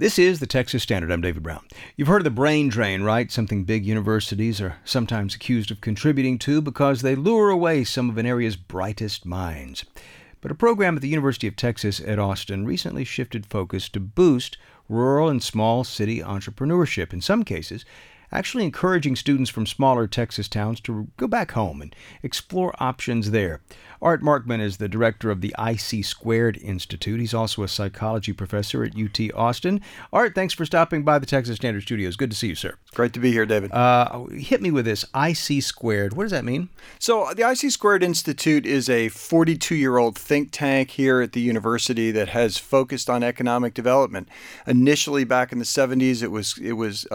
This is the Texas Standard. I'm David Brown. You've heard of the brain drain, right? Something big universities are sometimes accused of contributing to because they lure away some of an area's brightest minds. But a program at the University of Texas at Austin recently shifted focus to boost rural and small city entrepreneurship. In some cases, actually encouraging students from smaller Texas towns to go back home and explore options there. Art Markman is the director of the IC² Institute. He's also a psychology professor at UT Austin. Art, thanks for stopping by the Texas Standard Studios. Good to see you, sir. Great to be here, David. Hit me with this, IC². What does that mean? So the IC² Institute is a 42-year-old think tank here at the university that has focused on economic development. Initially, back in the 70s, it was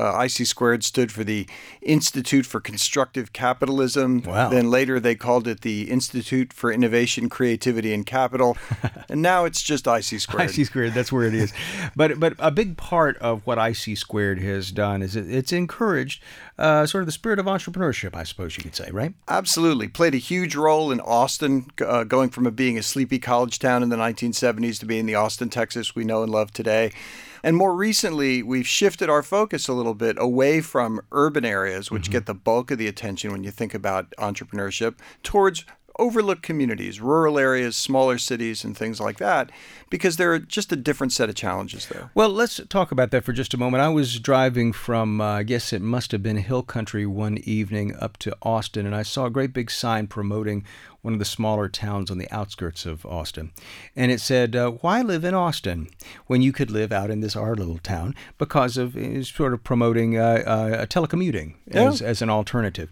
IC² stood for the Institute for Constructive Capitalism. Wow. Then later they called it the Institute for Innovation, Creativity, and Capital. And now it's just IC². IC², that's where it is. But a big part of what IC² has done is it's encouraged sort of the spirit of entrepreneurship, I suppose you could say, right? Absolutely. Played a huge role in Austin, going from being a sleepy college town in the 1970s to being the Austin, Texas we know and love today. And more recently, we've shifted our focus a little bit away from urban areas, which get the bulk of the attention when you think about entrepreneurship, towards overlooked communities, rural areas, smaller cities, and things like that, because there are just a different set of challenges there. Well, let's talk about that for just a moment. I was driving from, I guess it must have been Hill Country one evening up to Austin, and I saw a great big sign promoting one of the smaller towns on the outskirts of Austin. And it said, why live in Austin when you could live out in our little town? Because of sort of promoting telecommuting as an alternative.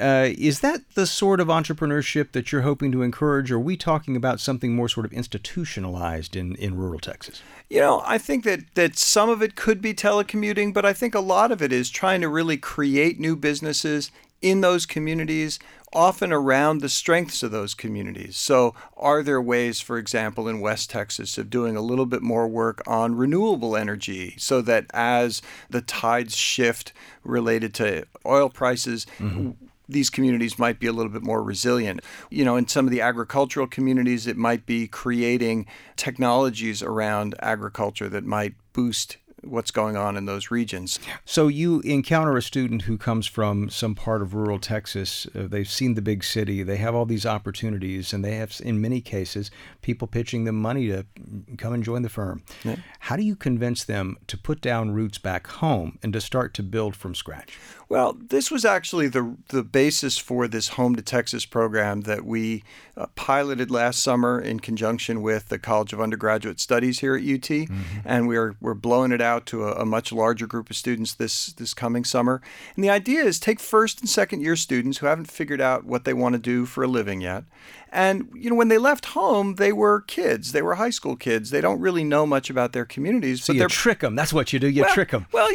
Is that the sort of entrepreneurship that you're hoping to encourage, or are we talking about something more sort of institutionalized in rural Texas? You know, I think that some of it could be telecommuting, but I think a lot of it is trying to really create new businesses in those communities, often around the strengths of those communities. So are there ways, for example, in West Texas of doing a little bit more work on renewable energy so that as the tides shift related to oil prices, these communities might be a little bit more resilient. You know, in some of the agricultural communities, it might be creating technologies around agriculture that might boost what's going on in those regions. So you encounter a student who comes from some part of rural Texas. They've seen the big city. They have all these opportunities, and they have, in many cases, people pitching them money to come and join the firm. Yeah. How do you convince them to put down roots back home and to start to build from scratch? Well, this was actually the basis for this Home to Texas program that we piloted last summer in conjunction with the College of Undergraduate Studies here at UT, and we're blowing it out to a much larger group of students this coming summer. And the idea is take first and second year students who haven't figured out what they want to do for a living yet. And, you know, when they left home, they were kids. They were high school kids. They don't really know much about their communities. So you trick them. That's what you do. You trick them. Well,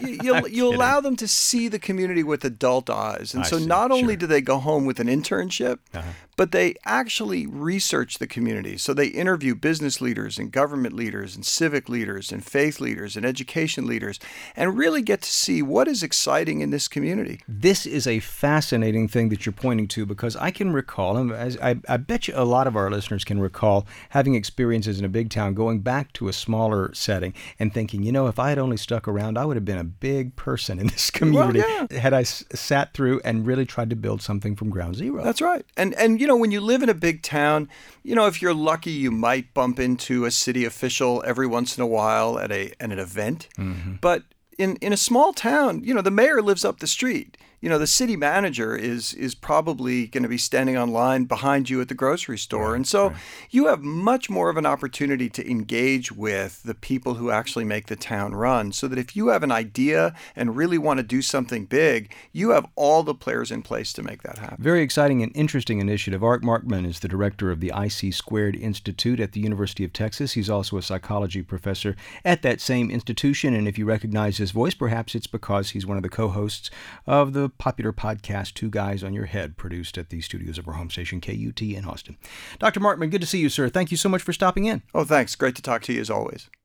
you allow them to see the community with adult eyes. And so not only do they go home with an internship, but they actually research the community. So they interview business leaders and government leaders and civic leaders and faith leaders and education leaders and really get to see what is exciting in this community. This is a fascinating thing that you're pointing to, because I can recall, and I bet you a lot of our listeners can recall having experiences in a big town, going back to a smaller setting and thinking, you know, if I had only stuck around, I would have been a big person in this community had I sat through and really tried to build something from ground zero. That's right. And you know, when you live in a big town, you know, if you're lucky, you might bump into a city official every once in a while at an event. But in a small town, you know, the mayor lives up the street. You know, the city manager is probably going to be standing on line behind you at the grocery store. And so you have much more of an opportunity to engage with the people who actually make the town run, so that if you have an idea and really want to do something big, you have all the players in place to make that happen. Very exciting and interesting initiative. Art Markman is the director of the IC² Institute at the University of Texas. He's also a psychology professor at that same institution. And if you recognize his voice, perhaps it's because he's one of the co-hosts of the popular podcast Two Guys on Your Head, produced at the studios of our home station KUT in Austin. Dr. Markman, good to see you, sir. Thank you so much for stopping in. Oh, thanks. Great to talk to you as always.